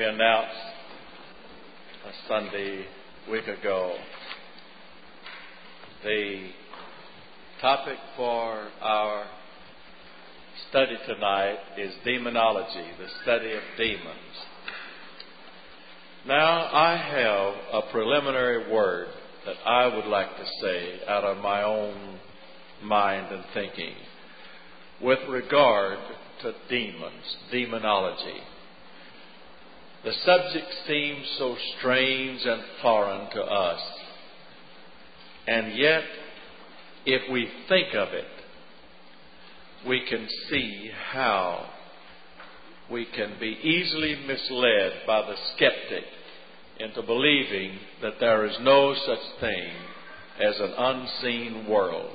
announced a Sunday week ago, the topic for our study tonight is demonology, the study of demons. Now, I have a preliminary word that I would like to say out of my own mind and thinking with regard to demons, demonology. The subject seems so strange and foreign to us, and yet, if we think of it, we can see how we can be easily misled by the skeptic into believing that there is no such thing as an unseen world.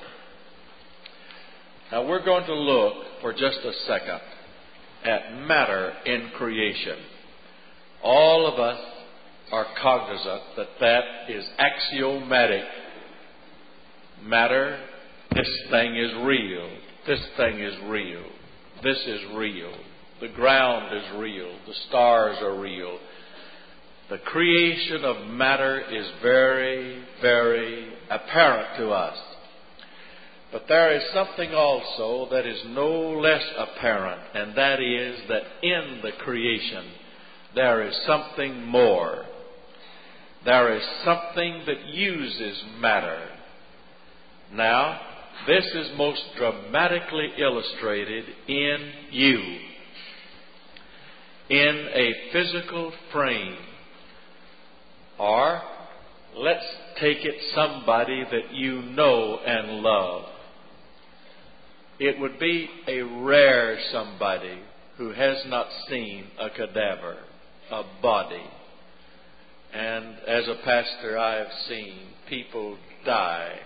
Now, we're going to look for just a second at matter in creation. All of us are cognizant that that is axiomatic. Matter, this thing is real. This thing is real. This is real. The ground is real. The stars are real. The creation of matter is very, very apparent to us. But there is something also that is no less apparent, and that is that in the creation there is something more. There is something that uses matter. Now, this is most dramatically illustrated in you, in a physical frame. Or, let's take it somebody that you know and love. It would be a rare somebody who has not seen a cadaver, a body. And as a pastor, I have seen people die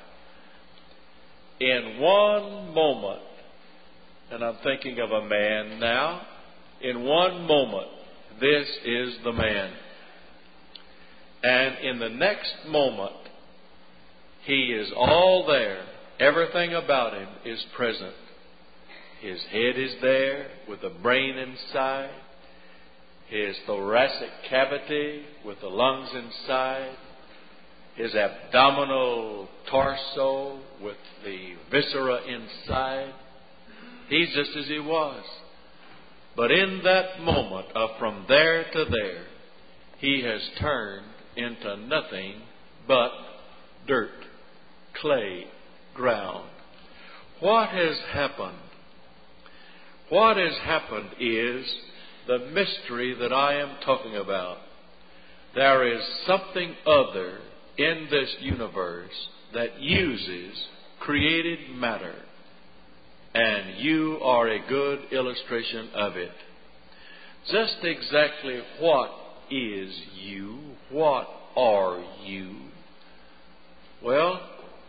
in one moment. And I'm thinking of a man now. In one moment, this is the man. And in the next moment, he is all there. Everything about him is present. His head is there with the brain inside. His thoracic cavity with the lungs inside. His abdominal torso with the viscera inside. He's just as he was. But in that moment of from there to there, he has turned into nothing but dirt, clay, ground. What has happened? What has happened is the mystery that I am talking about. There is something other in this universe that uses created matter. And you are a good illustration of it. Just exactly what is you? What are you? Well,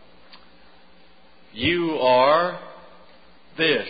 you are this.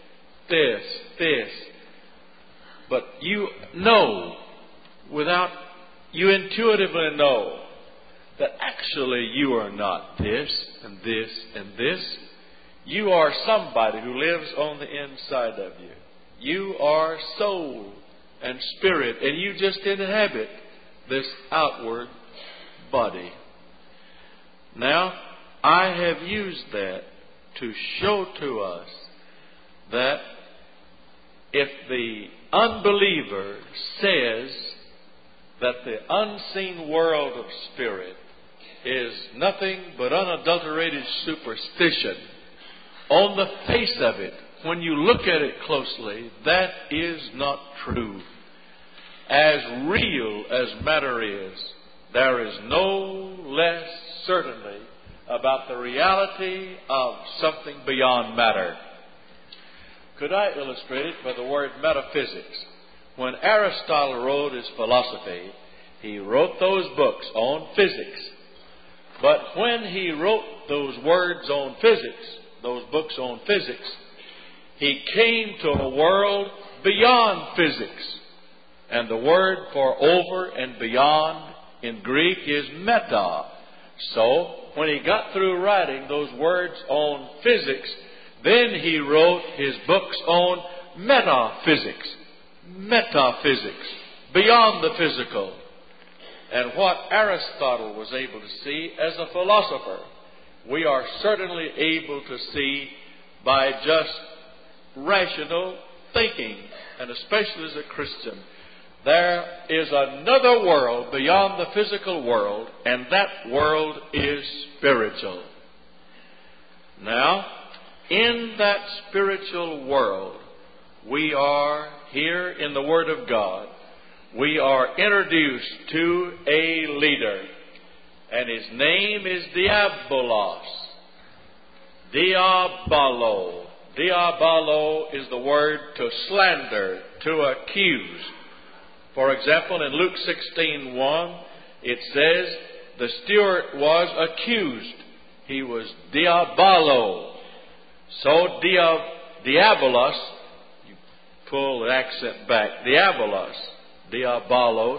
But you know, you intuitively know that actually you are not this and this and this. You are somebody who lives on the inside of you. You are soul and spirit, and you just inhabit this outward body. Now, I have used that to show to us that if the unbeliever says that the unseen world of spirit is nothing but unadulterated superstition, on the face of it, when you look at it closely, that is not true. As real as matter is, there is no less certainty about the reality of something beyond matter. Could I illustrate it by the word metaphysics? When Aristotle wrote his philosophy, he wrote those books on physics. But when he wrote those words on physics, those books on physics, he came to a world beyond physics. And the word for over and beyond in Greek is meta. So, when he got through writing those words on physics, then he wrote his books on metaphysics. Metaphysics. beyond the physical. And what Aristotle was able to see as a philosopher, we are certainly able to see by just rational thinking, and especially as a Christian. There is another world beyond the physical world, and that world is spiritual. Now, in that spiritual world, we are here in the Word of God. We are introduced to a leader, and his name is Diabolos. Diabolo. Diabolo is the word to slander, to accuse. For example, in Luke 16:1, it says, the steward was accused. He was Diabolo. So Diabolos, you pull the accent back, Diabolos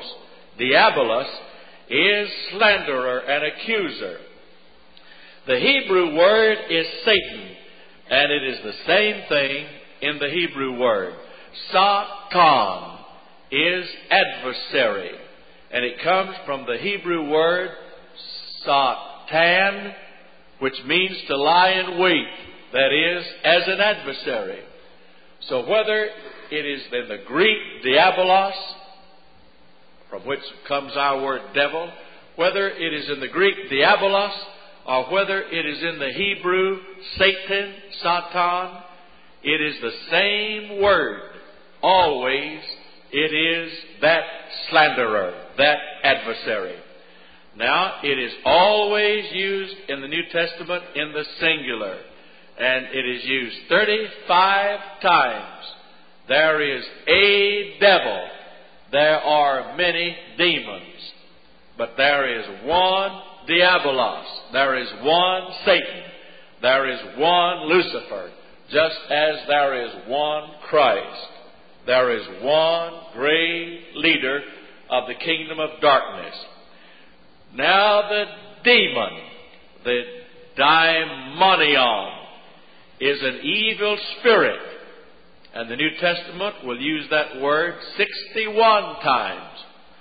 is slanderer and accuser. The Hebrew word is Satan, and it is the same thing in the Hebrew word. Satan is adversary, and it comes from the Hebrew word Satan, which means to lie in wait, that is, as an adversary. So whether it is in the Greek diabolos, from which comes our word devil, whether it is in the Greek diabolos, or whether it is in the Hebrew Satan, Satan, it is the same word. Always it is that slanderer, that adversary. Now, it is always used in the New Testament in the singular, and it is used 35 times. There is a devil. There are many demons, but there is one Diabolos. There is one Satan. There is one Lucifer, just as there is one Christ. There is one great leader of the kingdom of darkness. Now the demon, the daimonion, is an evil spirit. And the New Testament will use that word 61 times.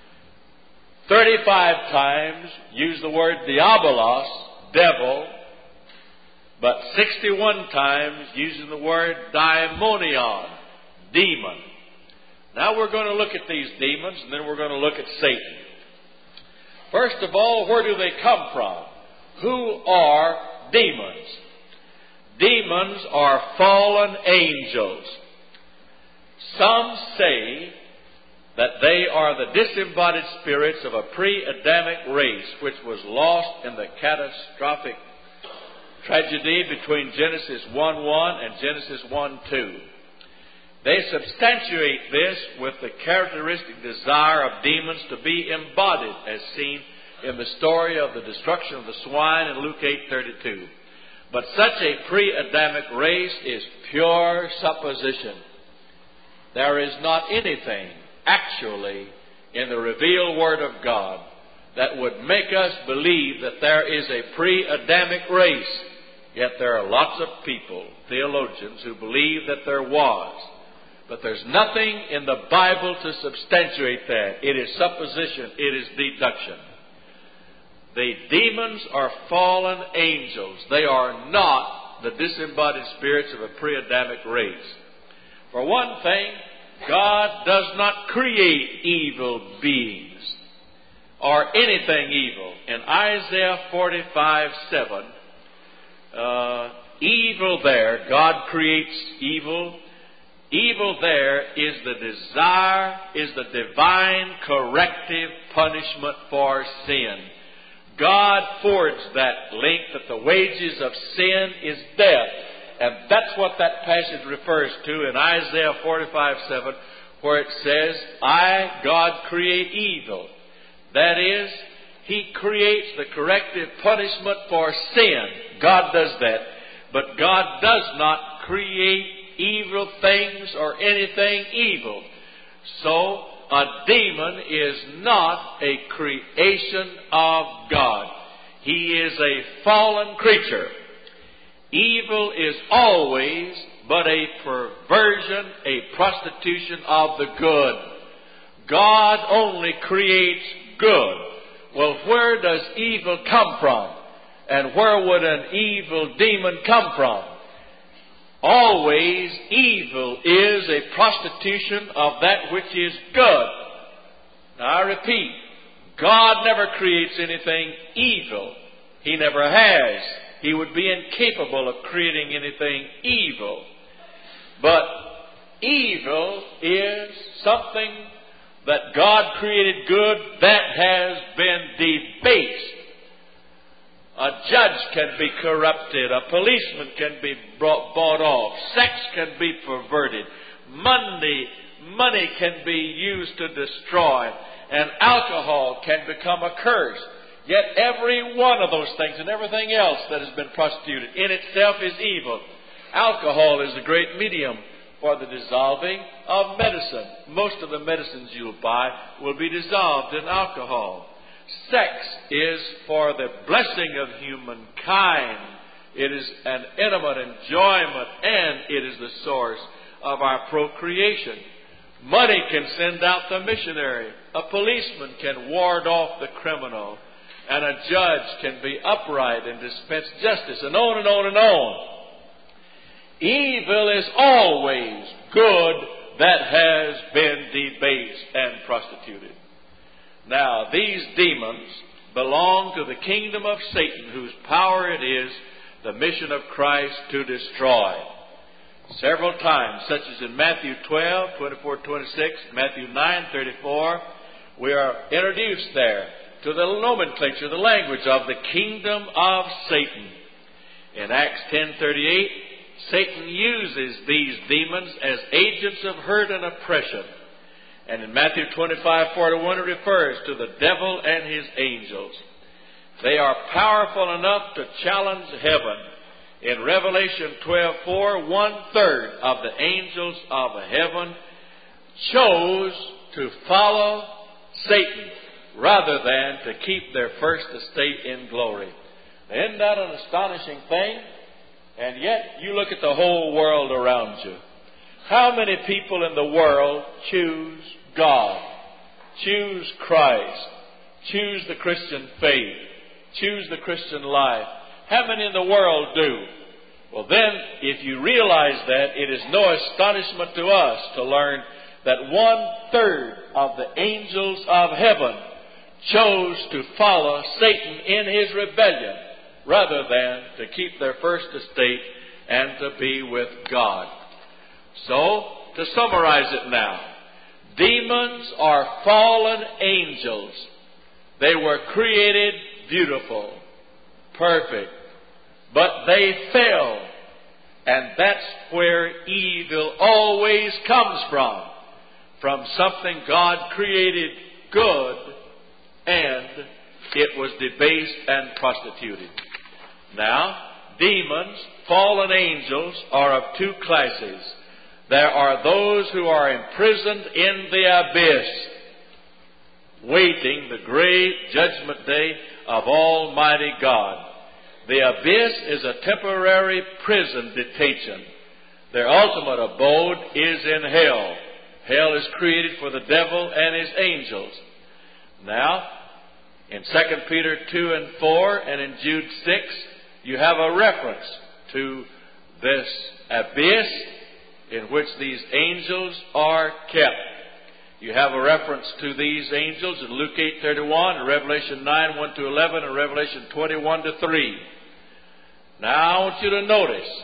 35 times use the word diabolos, devil, but 61 times using the word daimonion, demon. Now we're going to look at these demons, and then we're going to look at Satan. First of all, where do they come from? Who are demons? Demons are fallen angels. Some say that they are the disembodied spirits of a pre-Adamic race which was lost in the catastrophic tragedy between Genesis 1:1 and Genesis 1:2. They substantiate this with the characteristic desire of demons to be embodied, as seen in the story of the destruction of the swine in Luke 8:32. But such a pre-Adamic race is pure supposition. There is not anything actually in the revealed Word of God that would make us believe that there is a pre-Adamic race. Yet there are lots of people, theologians, who believe that there was. But there's nothing in the Bible to substantiate that. It is supposition. It is deduction. The demons are fallen angels. They are not the disembodied spirits of a pre-Adamic race. For one thing, God does not create evil beings or anything evil. In Isaiah 45:7, evil there, God creates evil. Evil there is the desire, is the divine corrective punishment for sin. God forged that link that the wages of sin is death. And that's what that passage refers to in Isaiah 45:7, where it says, I, God, create evil. That is, He creates the corrective punishment for sin. God does that. But God does not create evil things or anything evil. So, a demon is not a creation of God. He is a fallen creature. Evil is always but a perversion, a prostitution of the good. God only creates good. Well, where does evil come from? And where would an evil demon come from? Always evil is a prostitution of that which is good. Now I repeat, God never creates anything evil. He never has. He would be incapable of creating anything evil. But evil is something that God created good that has been debased. A judge can be corrupted. A policeman can be bought off. Sex can be perverted. Money can be used to destroy. And alcohol can become a curse. Yet every one of those things and everything else that has been prostituted in itself is evil. Alcohol is a great medium for the dissolving of medicine. Most of the medicines you'll buy will be dissolved in alcohol. Sex is for the blessing of humankind. It is an intimate enjoyment, and it is the source of our procreation. Money can send out the missionary. A policeman can ward off the criminal. And a judge can be upright and dispense justice, and on and on and on. Evil is always good that has been debased and prostituted. Now, these demons belong to the kingdom of Satan, whose power it is the mission of Christ to destroy. Several times, such as in Matthew 12, 24, 26, Matthew 9, 34, we are introduced there to the nomenclature, the language of the kingdom of Satan. In Acts 10:38, Satan uses these demons as agents of hurt and oppression. And in Matthew 25:41, it refers to the devil and his angels. They are powerful enough to challenge heaven. In Revelation 12:4, 1/3 of the angels of heaven chose to follow Satan rather than to keep their first estate in glory. Isn't that an astonishing thing? And yet, you look at the whole world around you. How many people in the world choose God, choose Christ, choose the Christian faith, choose the Christian life? How many in the world do? Well, then, if you realize that, it is no astonishment to us to learn that 1/3 of the angels of heaven chose to follow Satan in his rebellion rather than to keep their first estate and to be with God. So, to summarize it now, demons are fallen angels. They were created beautiful, perfect, but they fell. And that's where evil always comes from something God created good, and it was debased and prostituted. Now, demons, fallen angels, are of two classes. There are those who are imprisoned in the abyss, waiting the great judgment day of Almighty God. The abyss is a temporary prison detention. Their ultimate abode is in hell. Hell is created for the devil and his angels. Now, in 2 Peter 2 and 4 and in Jude 6, you have a reference to this abyss in which these angels are kept. You have a reference to these angels in Luke 8:31, and Revelation 9, 1 to 11, and Revelation 21 to 3. Now I want you to notice,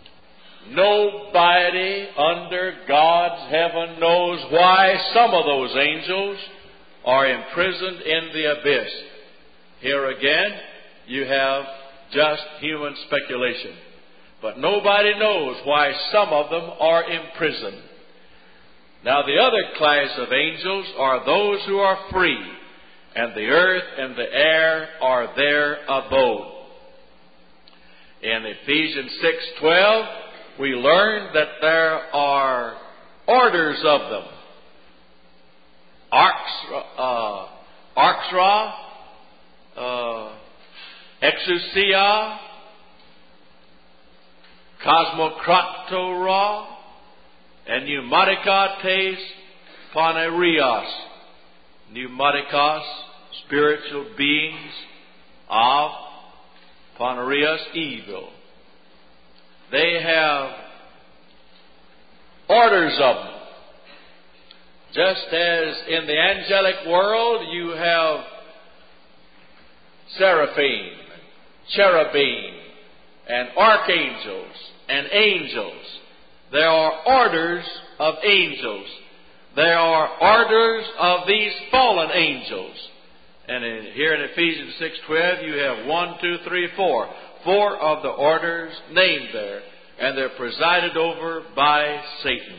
nobody under God's heaven knows why some of those angels are imprisoned in the abyss. Here again, you have just human speculation. But nobody knows why some of them are imprisoned. Now the other class of angels are those who are free, and the earth and the air are their abode. In Ephesians 6:12, we learn that there are orders of them. Arxra, Exousia, Cosmocratora, and Pneumaticates Panerios. pneumatikos, spiritual beings of Ponereus evil. They have orders of them. Just as in the angelic world you have seraphim, cherubim, and archangels, and angels. There are orders of angels. There are orders of these fallen angels. And here in Ephesians 6:12 you have 1, 2, 3, 4. 4 of the orders named there. And they're presided over by Satan.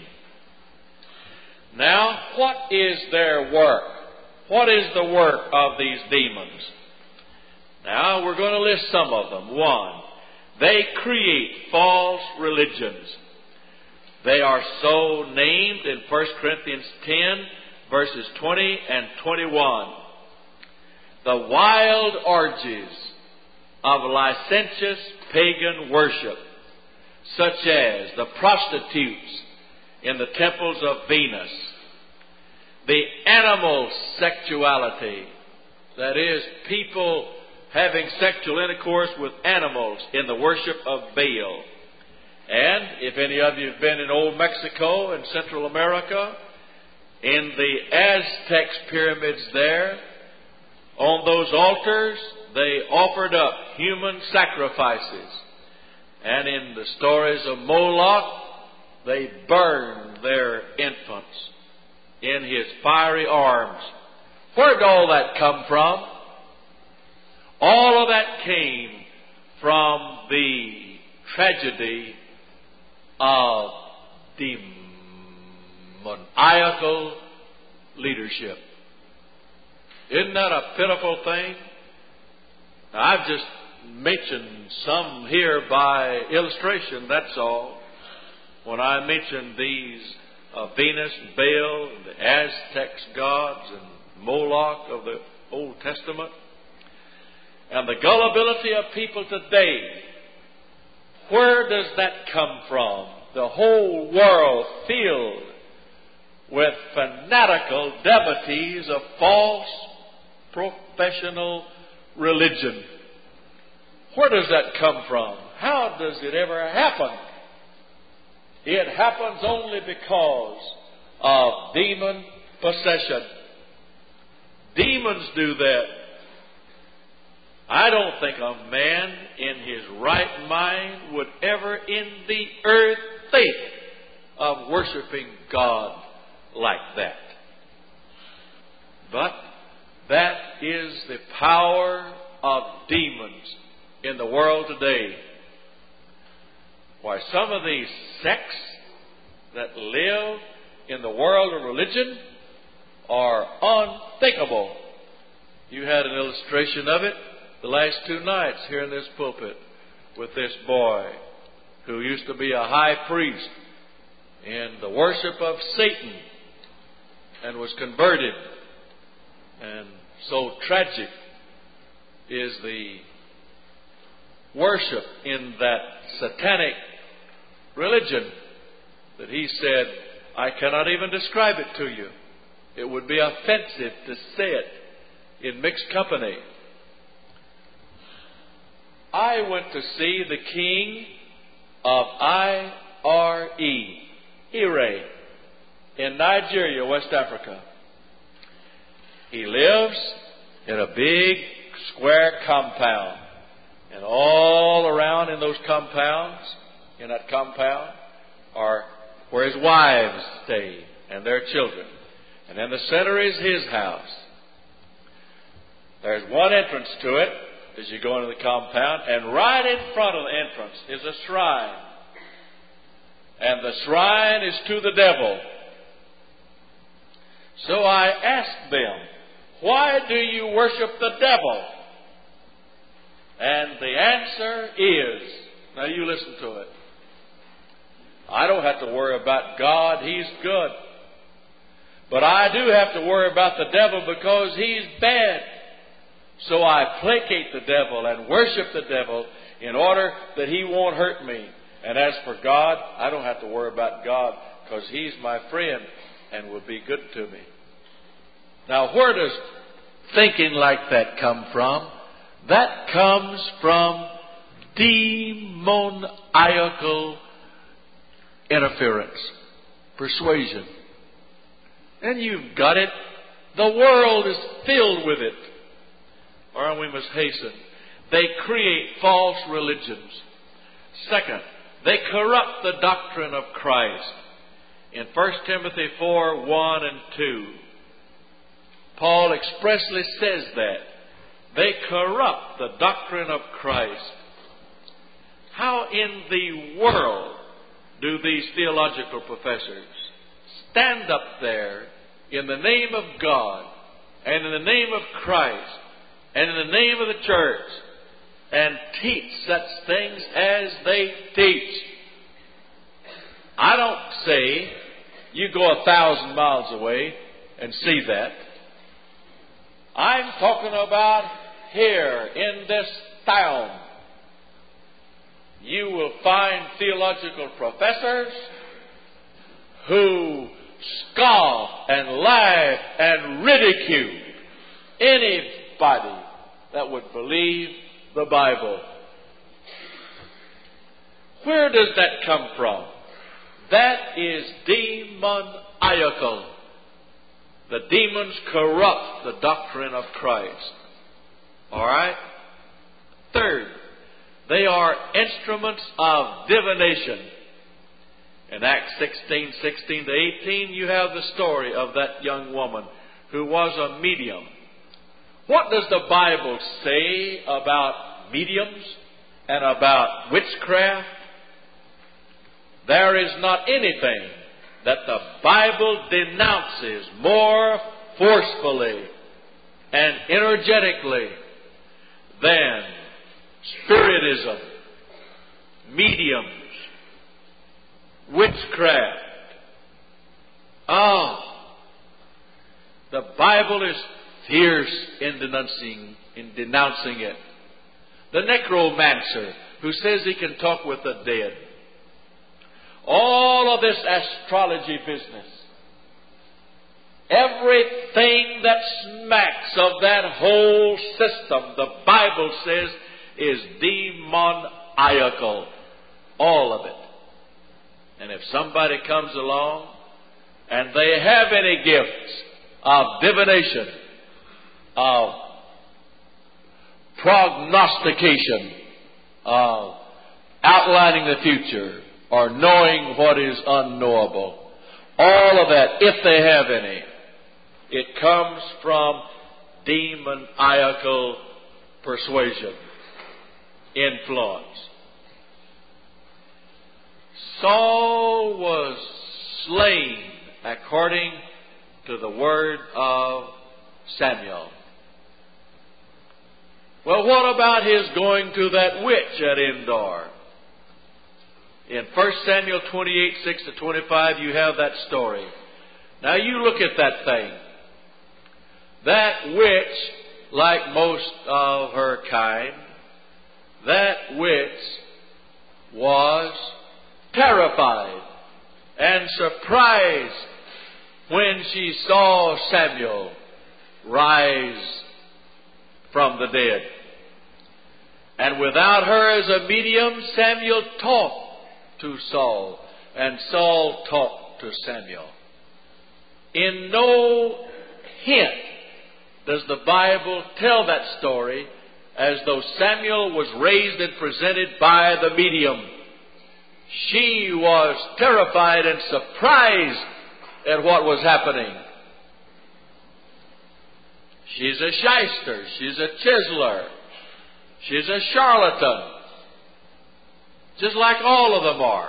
Now, what is their work? What is the work of these demons? Now, we're going to list some of them. 1, they create false religions. They are so named in 1 Corinthians 10, verses 20 and 21. The wild orgies of licentious pagan worship, such as the prostitutes in the temples of Venus, the animal sexuality, that is, people having sexual intercourse with animals in the worship of Baal. And if any of you have been in old Mexico and Central America, in the Aztec pyramids there, on those altars, they offered up human sacrifices. And in the stories of Moloch, they burned their infants in his fiery arms. Where did all that come from? All of that came from the tragedy of demoniacal leadership. Isn't that a pitiful thing? Now, I've just mentioned some here by illustration, that's all. When I mentioned these Venus, Baal, and the Aztec gods, and Moloch of the Old Testament, and the gullibility of people today, where does that come from? The whole world filled with fanatical devotees of false professional religion. Where does that come from? How does it ever happen? It happens only because of demon possession. Demons do that. I don't think a man in his right mind would ever in the earth think of worshiping God like that. But that is the power of demons in the world today. Why, some of these sects that live in the world of religion are unthinkable. You had an illustration of it the last 2 nights here in this pulpit with this boy who used to be a high priest in the worship of Satan and was converted. And so tragic is the worship in that satanic religion that he said, I cannot even describe it to you. It would be offensive to say it in mixed company. I went to see the king of Ire, in Nigeria, West Africa. He lives in a big square compound. And all around in those compounds, in that compound, are where his wives stay and their children. And in the center is his house. There's one entrance to it as you go into the compound, and right in front of the entrance is a shrine. And the shrine is to the devil. So I asked them, why do you worship the devil? And the answer is, now you listen to it. I don't have to worry about God, He's good. But I do have to worry about the devil because he's bad. So I placate the devil and worship the devil in order that he won't hurt me. And as for God, I don't have to worry about God because He's my friend and will be good to me. Now, where does thinking like that come from? That comes from demoniacal interference, persuasion. And you've got it. The world is filled with it. Or we must hasten. They create false religions. Second, they corrupt the doctrine of Christ. In 1 Timothy 4:1 and 2, Paul expressly says that. They corrupt the doctrine of Christ. How in the world do these theological professors stand up there in the name of God and in the name of Christ and in the name of the church and teach such things as they teach? I don't say you go 1,000 miles away and see that. I'm talking about here in this town. You will find theological professors who scoff and laugh and ridicule anybody that would believe the Bible. Where does that come from? That is demoniacal. The demons corrupt the doctrine of Christ. All right? Third, they are instruments of divination. In Acts 16:16 to 18, you have the story of that young woman who was a medium. What does the Bible say about mediums and about witchcraft? There is not anything that the Bible denounces more forcefully and energetically than spiritism, mediums, witchcraft. The Bible is fierce in denouncing it. The necromancer who says he can talk with the dead. All of this astrology business. Everything that smacks of that whole system, the Bible says, is demoniacal. All of it. And if somebody comes along and they have any gifts of divination, of prognostication, of outlining the future, or knowing what is unknowable, all of that, if they have any, it comes from demoniacal persuasion, influence. Saul was slain according to the word of Samuel. Well, what about his going to that witch at Endor? In 1 Samuel 28:6 to 25, you have that story. Now you look at that thing. That witch, like most of her kind, that witch was terrified and surprised when she saw Samuel rise from the dead. And without her as a medium, Samuel talked to Saul, and Saul talked to Samuel. In no hint does the Bible tell that story as though Samuel was raised and presented by the medium. She was terrified and surprised at what was happening. She's a shyster. She's a chiseler. She's a charlatan. Just like all of them are.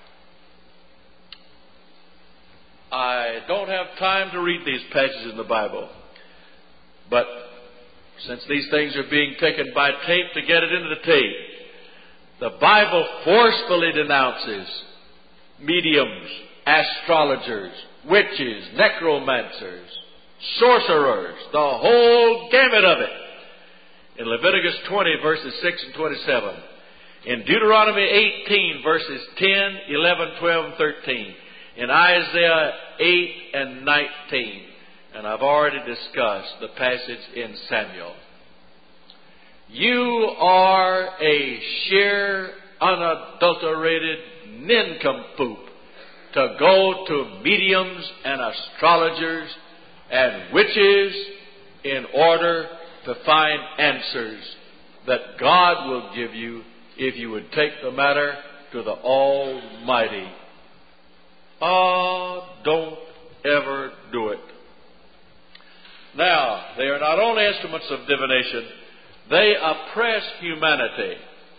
I don't have time to read these passages in the Bible. But since these things are being taken by tape to get it into the tape, the Bible forcefully denounces mediums, astrologers, witches, necromancers, sorcerers, the whole gamut of it. In Leviticus 20, verses 6 and 27. In Deuteronomy 18, verses 10, 11, 12, and 13. In Isaiah 8 and 19. and I've already discussed the passage in Samuel. You are a sheer, unadulterated nincompoop to go to mediums and astrologers and witches in order to find answers that God will give you if you would take the matter to the Almighty. Don't ever do it. Now, they are not only instruments of divination, they oppress humanity.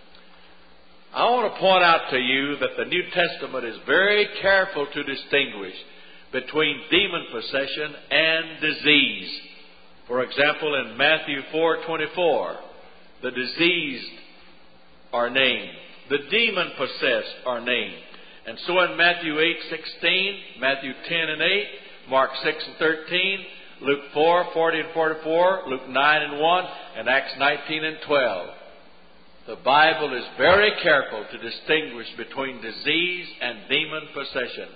I want to point out to you that the New Testament is very careful to distinguish between demon possession and disease. For example, in Matthew 4:24, the diseased are named. The demon-possessed are named. And so in Matthew 8:16, Matthew 10:8, Mark 6:13, Luke 4:40 and 44, Luke 9:1, and Acts 19:12. The Bible is very careful to distinguish between disease and demon possession.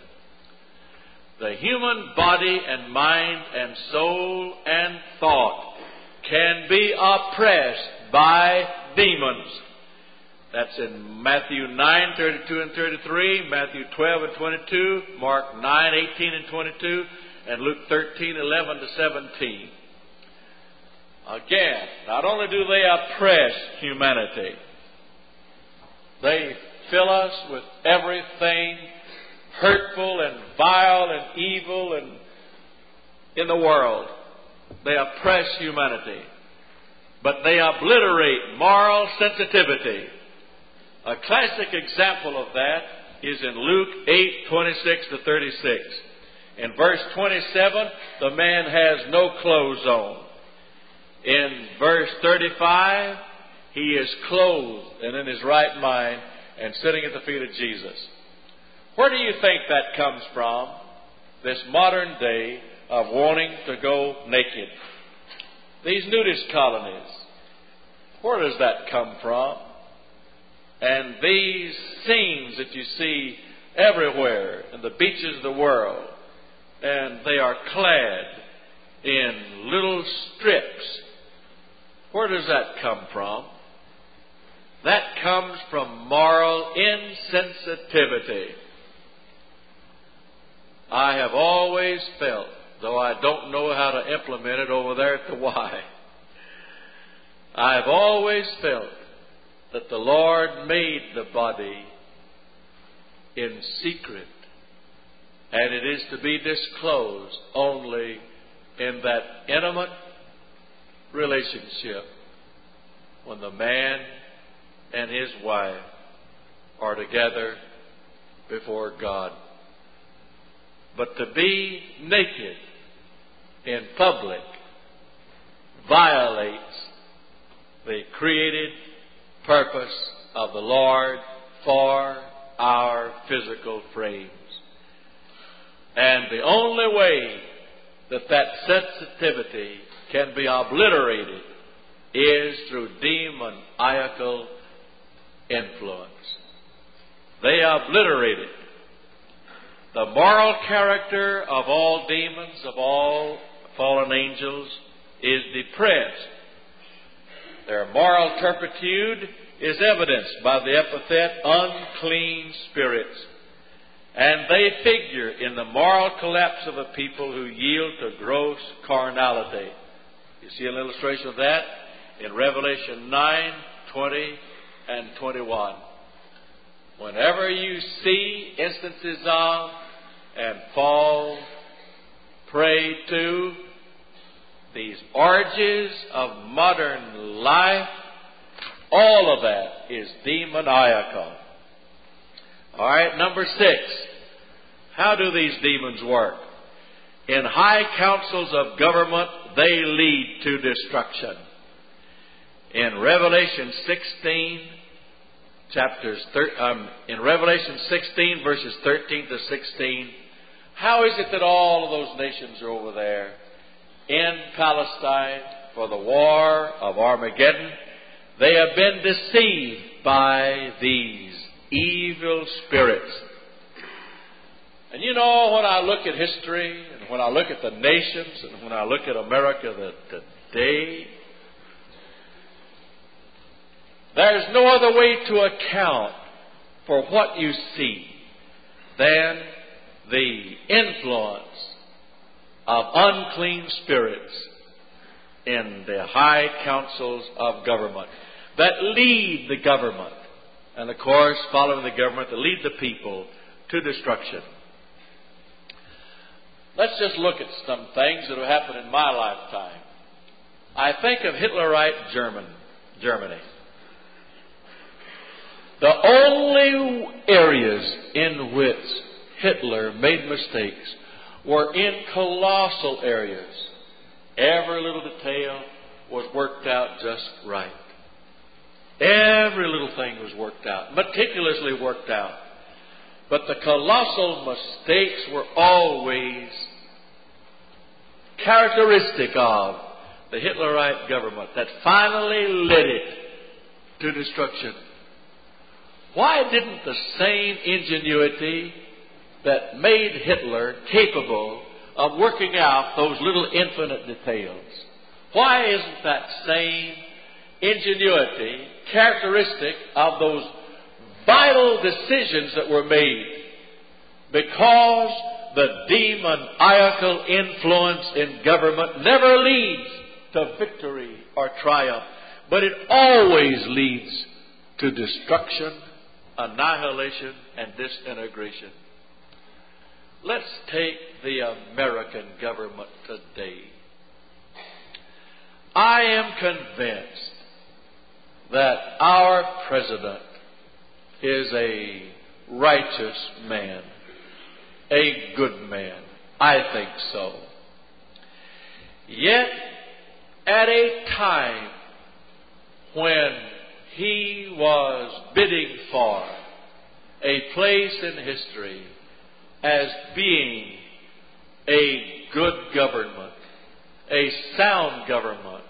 The human body and mind and soul and thought can be oppressed by demons. That's in Matthew 9:32 and 33, Matthew 12 and 22, Mark 9:18 and 22, and Luke 13:11 to 17. Again, not only do they oppress humanity, they fill us with everything hurtful and vile and evil and in the world. They oppress humanity. But they obliterate moral sensitivity. A classic example of that is in Luke 8:26 to 36. In verse 27, the man has no clothes on. In verse 35, he is clothed and in his right mind and sitting at the feet of Jesus. Where do you think that comes from, this modern day of wanting to go naked? These nudist colonies, where does that come from? And these scenes that you see everywhere in the beaches of the world, and they are clad in little strips. Where does that come from? That comes from moral insensitivity. I have always felt, though I don't know how to implement it over there at the Y, I have always felt that the Lord made the body in secret, and it is to be disclosed only in that intimate relationship when the man and his wife are together before God. But to be naked in public violates the created purpose of the Lord for our physical frames. And the only way that sensitivity can be obliterated is through demoniacal influence. They obliterate it. The moral character of all demons, of all fallen angels, is depressed. Their moral turpitude is evidenced by the epithet unclean spirits. And they figure in the moral collapse of a people who yield to gross carnality. You see an illustration of that in Revelation 9, 20, and 21. Whenever you see instances of and fall prey to these orgies of modern life, all of that is demoniacal. All right, number 6. How do these demons work? In high councils of government, they lead to destruction. In Revelation 16, in Revelation 16, verses 13 to 16, how is it that all of those nations are over there in Palestine for the war of Armageddon? They have been deceived by these evil spirits. And you know, when I look at history and And when I look at the nations and when I look at America today, there's no other way to account for what you see than the influence of unclean spirits in the high councils of government that lead the government, and of course, following the government, that lead the people to destruction. Let's just look at some things that have happened in my lifetime. I think of Hitlerite Germany. The only areas in which Hitler made mistakes were in colossal areas. Every little detail was worked out just right. Every little thing was worked out, meticulously worked out. But the colossal mistakes were always characteristic of the Hitlerite government that finally led it to destruction. Why didn't the same ingenuity that made Hitler capable of working out those little infinite details, why isn't that same ingenuity characteristic of those vital decisions that were made? Because the demoniacal influence in government never leads to victory or triumph, but it always leads to destruction, annihilation, and disintegration. Let's take the American government today. I am convinced that our president is a righteous man, a good man. I think so. Yet, at a time when he was bidding for a place in history as being a good government, a sound government,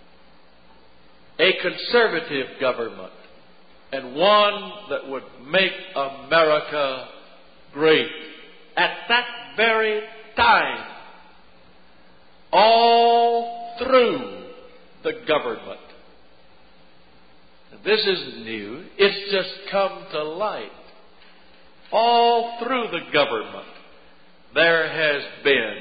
a conservative government, and one that would make America great. At that very time, all through the government. This isn't new. It's just come to light. All through the government, there has been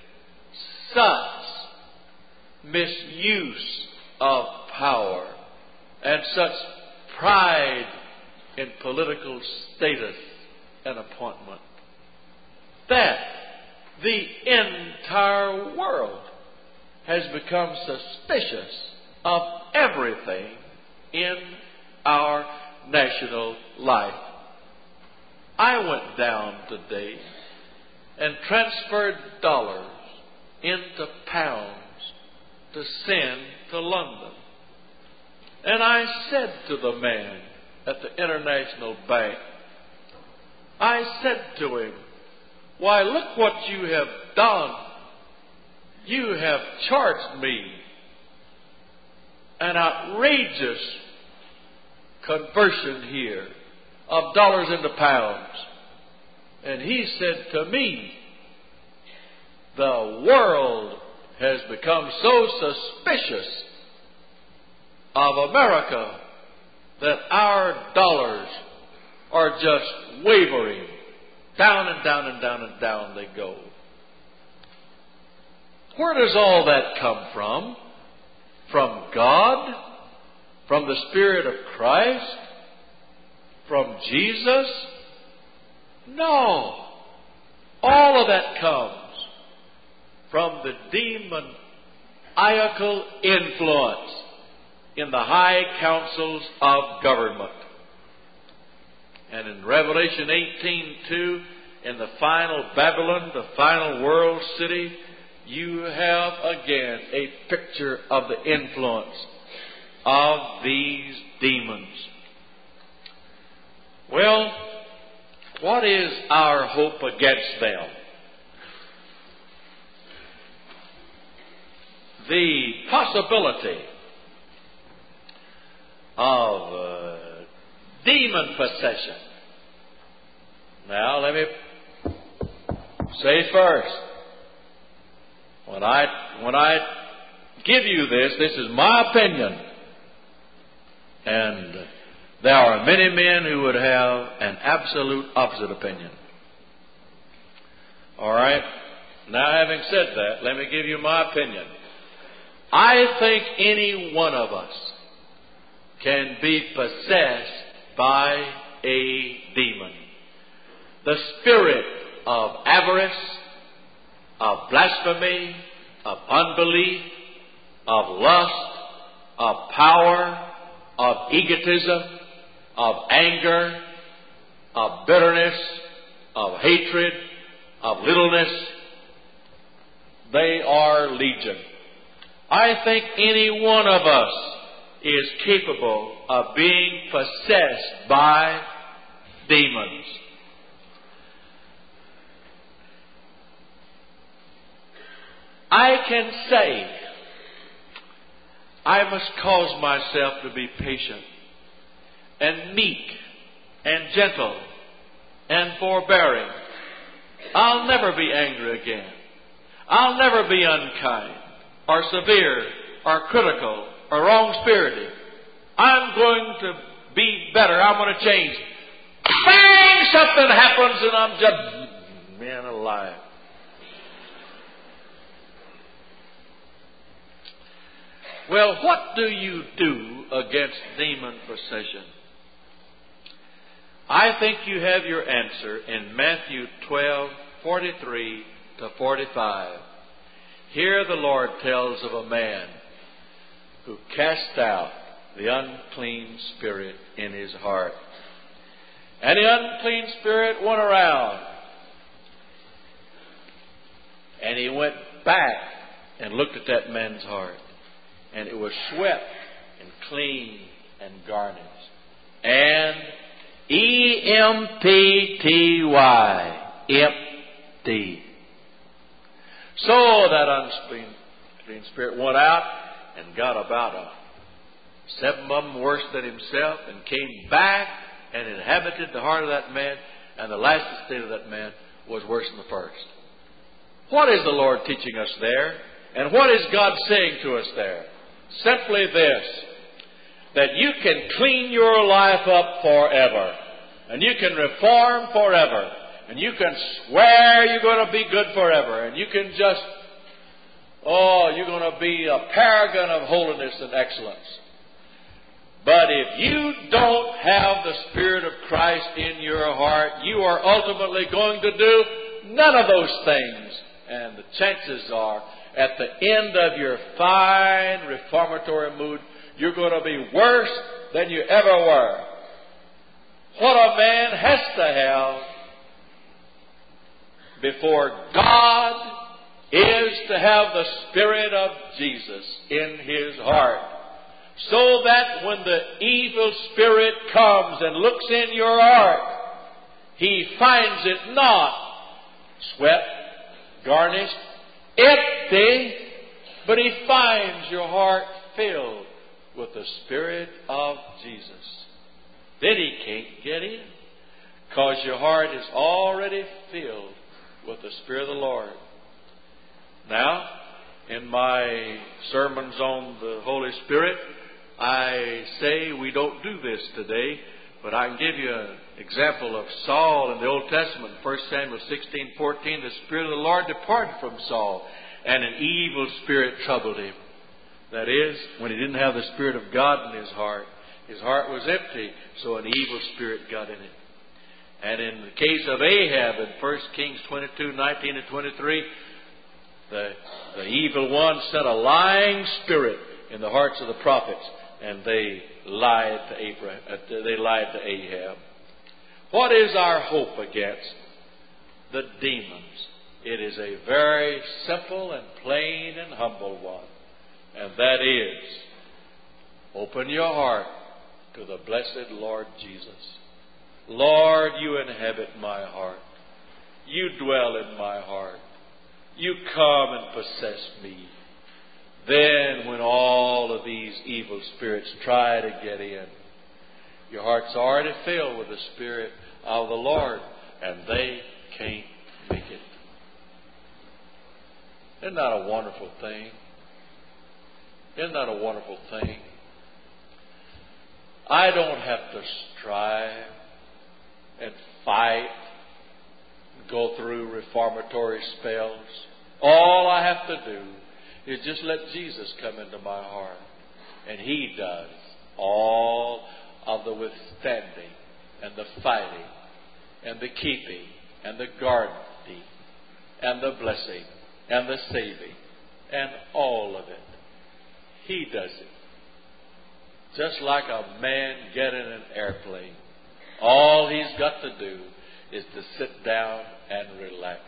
such misuse of power and such pride in political status and appointment that the entire world has become suspicious of everything in our national life. I went down today and transferred dollars into pounds to send to London. And I said to the man at the International Bank, I said to him, "Why, look what you have done. You have charged me an outrageous conversion here of dollars into pounds." And he said to me, "The world has become so suspicious of America that our dollars are just wavering. Down and down and down and down they go." Where does all that come from? From God? From the Spirit of Christ? From Jesus? No. All of that comes from the demoniacal influence in the high councils of government. And in Revelation 18:2, in the final Babylon, the final world city, you have again a picture of the influence of these demons. Well, what is our hope against them? The possibility of demon possession. Now, let me say first, When I give you this is my opinion. And there are many men who would have an absolute opposite opinion. All right? Now, having said that, let me give you my opinion. I think any one of us can be possessed by a demon. The spirit of avarice, of blasphemy, of unbelief, of lust, of power, of egotism, of anger, of bitterness, of hatred, of littleness. They are legion. I think any one of us is capable of being possessed by demons. I can say, I must cause myself to be patient and meek and gentle and forbearing. I'll never be angry again. I'll never be unkind or severe or critical or wrong-spirited. I'm going to be better. I'm going to change. Bang! Something happens and I'm just, man alive. Well, what do you do against demon possession? I think you have your answer in Matthew 12:43 to 45. Here the Lord tells of a man who cast out the unclean spirit in his heart. And the unclean spirit went around. And he went back and looked at that man's heart. And it was swept and clean and garnished. And empty. So that unclean spirit went out and got about 7 of them worse than himself and came back and inhabited the heart of that man, and the last state of that man was worse than the first. What is the Lord teaching us there? And what is God saying to us there? Simply this, that you can clean your life up forever, and you can reform forever, and you can swear you're going to be good forever, and you can just, you're going to be a paragon of holiness and excellence. But if you don't have the Spirit of Christ in your heart, you are ultimately going to do none of those things. And the chances are, at the end of your fine reformatory mood, you're going to be worse than you ever were. What a man has to have before God is to have the Spirit of Jesus in his heart. So that when the evil spirit comes and looks in your heart, he finds it not swept, garnished, empty, but he finds your heart filled with the Spirit of Jesus. Then he can't get in, because your heart is already filled with the Spirit of the Lord. Now, in my sermons on the Holy Spirit, I say we don't do this today, but I can give you an example of Saul in the Old Testament. 1 Samuel 16:14, the Spirit of the Lord departed from Saul, and an evil spirit troubled him. That is, when he didn't have the Spirit of God in his heart was empty, so an evil spirit got in it. And in the case of Ahab in 1 Kings 22:19 and 23, the evil one set a lying spirit in the hearts of the prophets, and they lied to Ahab. What is our hope against the demons? It is a very simple and plain and humble one. And that is, open your heart to the blessed Lord Jesus. Lord, you inhabit my heart. You dwell in my heart. You come and possess me. Then when all of these evil spirits try to get in, your heart's already filled with the Spirit of the Lord, and they can't make it. Isn't that a wonderful thing? Isn't that a wonderful thing? I don't have to strive and fight, go through reformatory spells. All I have to do is just let Jesus come into my heart. And He does all of the withstanding and the fighting and the keeping and the guarding and the blessing and the saving and all of it. He does it. Just like a man getting an airplane. All he's got to do is to sit down and relax.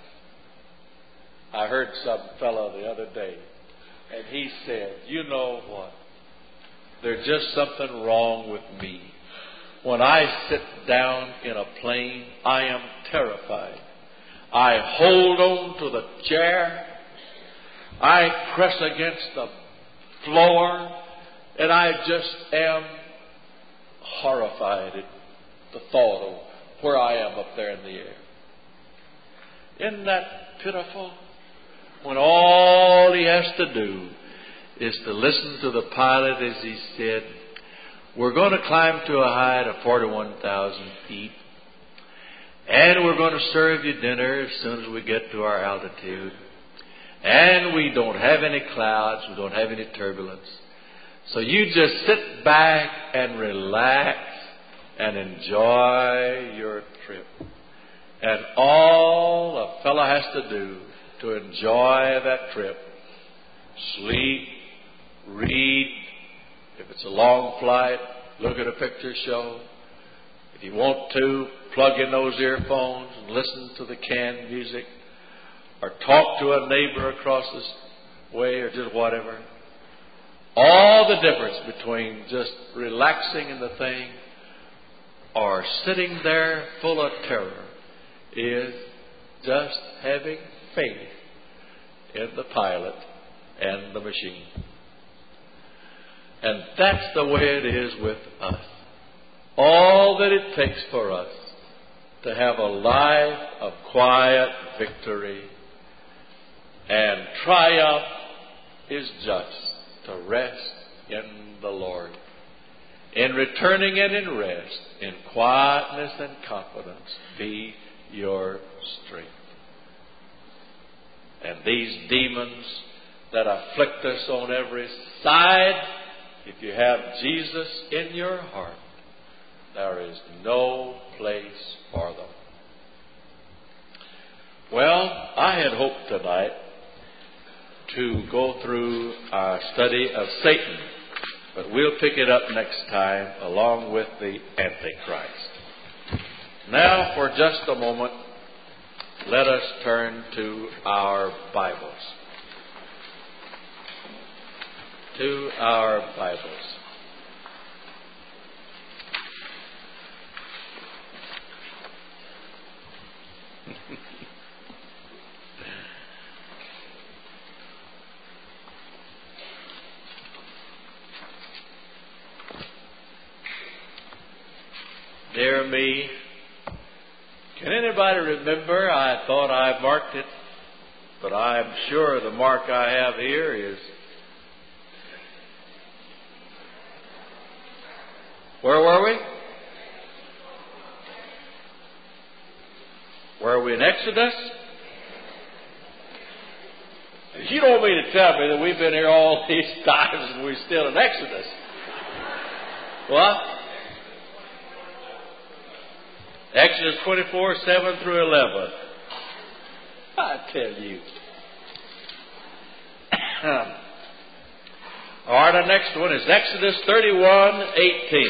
I heard some fellow the other day, and he said, you know what? There's just something wrong with me. When I sit down in a plane, I am terrified. I hold on to the chair. I press against the floor. And I just am horrified at the thought of where I am up there in the air. Isn't that pitiful? When all he has to do is to listen to the pilot as he said, we're going to climb to a height of 41,000 feet. And we're going to serve you dinner as soon as we get to our altitude. And we don't have any clouds. We don't have any turbulence. So you just sit back and relax and enjoy your trip. And all a fellow has to do to enjoy that trip, sleep, read. If it's a long flight, look at a picture show. If you want to, plug in those earphones and listen to the canned music. Or talk to a neighbor across the way or just whatever. All the difference between just relaxing in the thing or sitting there full of terror is just having faith in the pilot and the machine. And that's the way it is with us. All that it takes for us to have a life of quiet victory and triumph is just to rest in the Lord. In returning and in rest, in quietness and confidence, be your strength. And these demons that afflict us on every side, if you have Jesus in your heart, there is no place for them. Well, I had hoped tonight to go through our study of Satan, but we'll pick it up next time along with the Antichrist. Now, for just a moment, let us turn to our Bibles. To our Bibles. Dear me, can anybody remember? I thought I marked it, but I'm sure the mark I have here is... Where were we? Were we in Exodus? You don't mean to tell me that we've been here all these times and we're still in Exodus. What? Exodus 24, 7 through 11. I tell you. All right, our next one is Exodus 31, 18.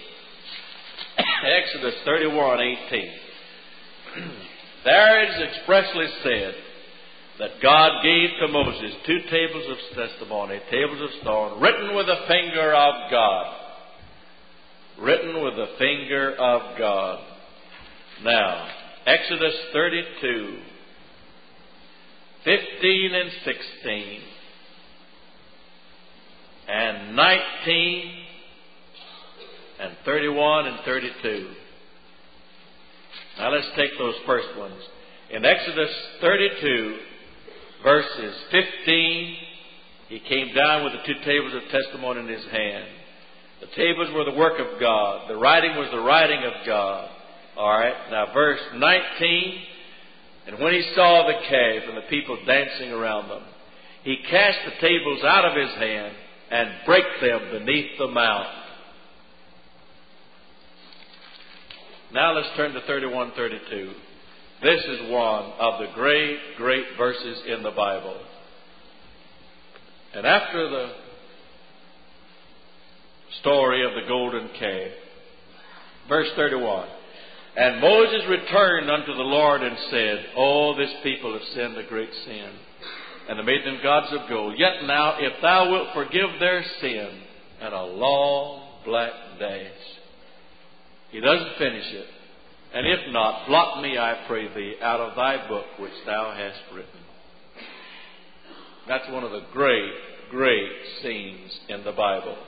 Exodus 31, 18. There it is expressly said that God gave to Moses 2 tables of testimony, tables of stone, written with the finger of God. Written with the finger of God. Now, Exodus 32, 15 and 16, and 19, and 31 and 32. Now let's take those first ones. In Exodus 32, verses 15, he came down with the two tables of testimony in his hand. The tables were the work of God. The writing was the writing of God. All right. Now, verse 19. And when he saw the calf and the people dancing around them, he cast the tables out of his hand and brake them beneath the mount. Now let's turn to 31:32. This is one of the great, great verses in the Bible. And after the story of the golden calf, verse 31, and Moses returned unto the Lord and said, Oh, this people have sinned a great sin, and have made them gods of gold. Yet now, if thou wilt forgive their sin, and a long black dash. He doesn't finish it. And if not, blot me, I pray thee, out of thy book which thou hast written. That's one of the great, great scenes in the Bible.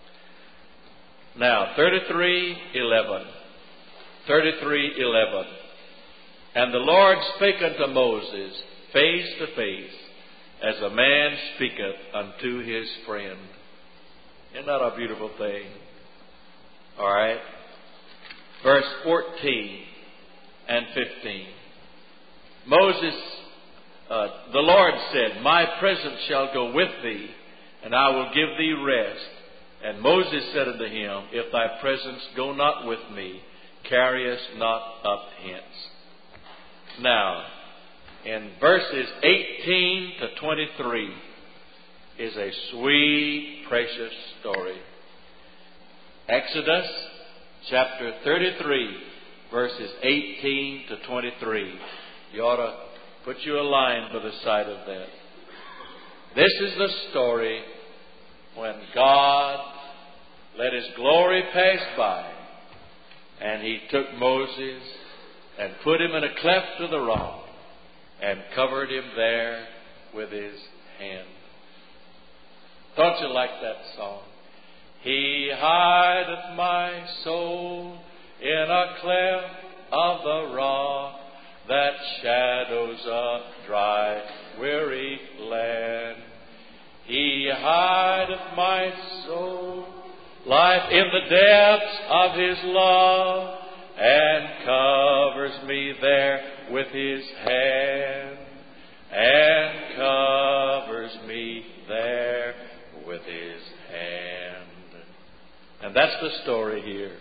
Now, 33:11. 33:11. And the Lord spake unto Moses face to face, as a man speaketh unto his friend. Isn't that a beautiful thing? All right. Verse 14 and 15. Moses, the Lord said, My presence shall go with thee, and I will give thee rest. And Moses said unto him, If thy presence go not with me, carry us not up hence. Now, in verses 18 to 23 is a sweet, precious story. Exodus chapter 33, verses 18 to 23. You ought to put you a line by the side of that. This is the story when God let His glory pass by, and He took Moses and put him in a cleft of the rock and covered him there with His hand. Don't you like that song? He hideth my soul in a cleft of the rock that shadows a dry, weary land. He hideth my soul, life in the depths of His love, and covers me there with His hand, and covers me there with His hand. And that's the story here.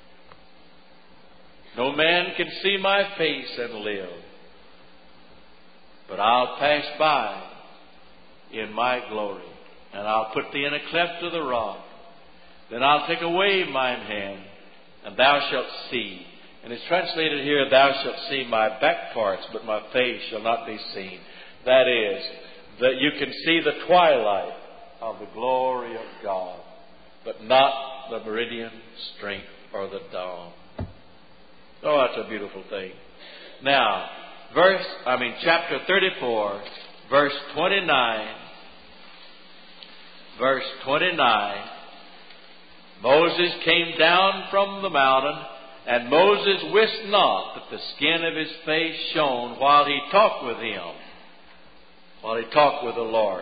No man can see my face and live, but I'll pass by in my glory, and I'll put thee in a cleft of the rock. Then I'll take away mine hand, and thou shalt see. And it's translated here, thou shalt see my back parts, but my face shall not be seen. That is, that you can see the twilight of the glory of God, but not the meridian strength or the dawn. Oh, that's a beautiful thing. Now, chapter 34, verse 29. Verse 29. Moses came down from the mountain, and Moses wist not that the skin of his face shone while he talked with him, while he talked with the Lord.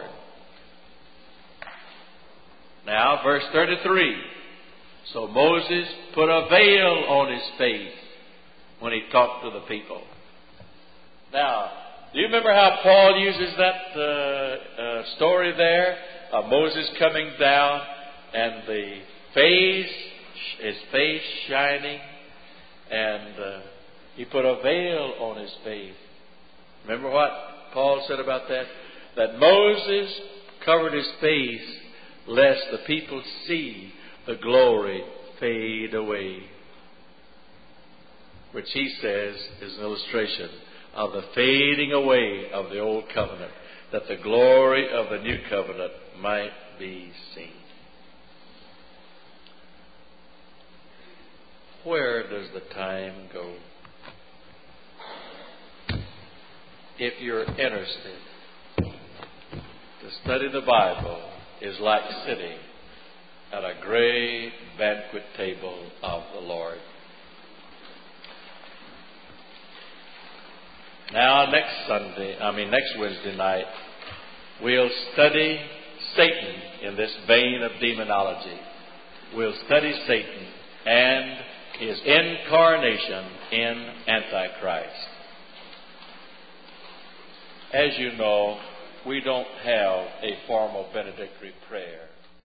Now, verse 33. So Moses put a veil on his face when he talked to the people. Now, do you remember how Paul uses that story there of Moses coming down and his face shining, and he put a veil on his face. Remember what Paul said about that? That Moses covered his face lest the people see the glory fade away, which he says is an illustration of the fading away of the old covenant, that the glory of the new covenant might be seen. Where does the time go? If you're interested, to study the Bible is like sitting at a great banquet table of the Lord. Now, next Wednesday night, we'll study Satan in this vein of demonology. We'll study Satan and his incarnation in Antichrist. As you know, we don't have a formal benedictory prayer.